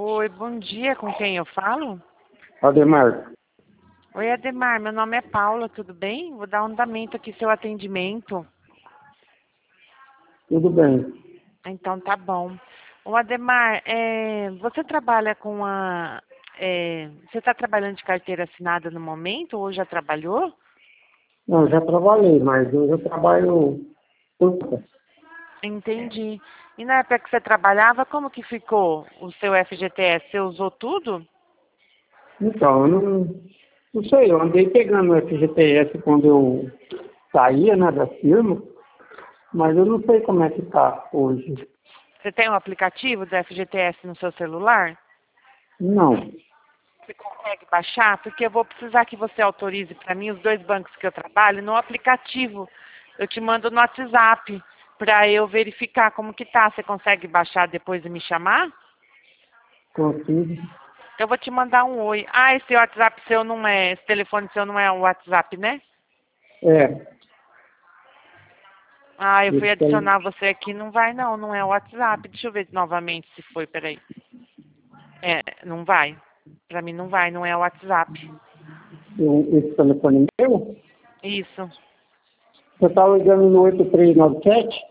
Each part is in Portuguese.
Oi, bom dia. Com quem eu falo? Ademar, Oi, Ademar. Meu nome é Paula, tudo bem? Vou dar um andamento aqui seu atendimento. tudo bem. Então tá bom. Ô, Ademar, você trabalha com a. Você está trabalhando de carteira assinada no momento ou já trabalhou? Não, já trabalhei, mas hoje eu trabalho por conta. Entendi. E na época que você trabalhava, como que ficou o seu FGTS? Você usou tudo? Então, eu não sei, eu andei pegando o FGTS quando eu saía, né, da firma, mas eu não sei como é que tá hoje. Você tem um aplicativo do FGTS no seu celular? Não, Você consegue baixar? Porque eu vou precisar que você autorize para mim os dois bancos que eu trabalho no aplicativo. Eu te mando no WhatsApp para eu verificar como que tá. Você consegue baixar depois e me chamar? consigo. Eu vou te mandar um oi. Ah, esse WhatsApp seu não é, esse telefone seu não é o WhatsApp, né? É, Ah, eu fui esse tem, adicionar você aqui, não vai não, não é o WhatsApp. Deixa eu ver novamente se foi, peraí. Não vai. Para mim não vai, não é o WhatsApp. esse telefone meu. Isso. Você tá ligando no 8397?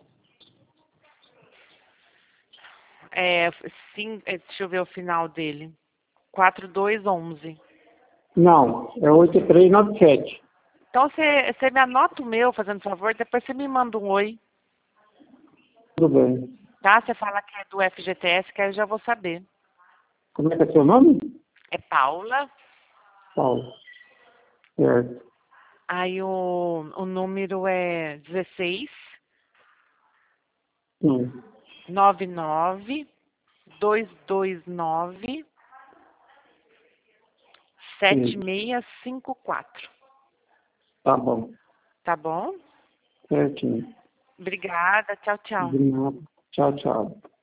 É, sim, deixa eu ver o final dele. 4211. Não, é 8397. Então você me anota o meu, fazendo favor, depois você me manda um oi, Tudo bem. tá? Você fala que é do FGTS, que aí eu já vou saber. Como é que é seu nome? É Paula, Paulo. Certo. aí o número é 16 Sim, 99 229 sim. 7654. Tá bom. Tá bom? Certinho. Obrigada, tchau, tchau. De nada. Tchau, tchau.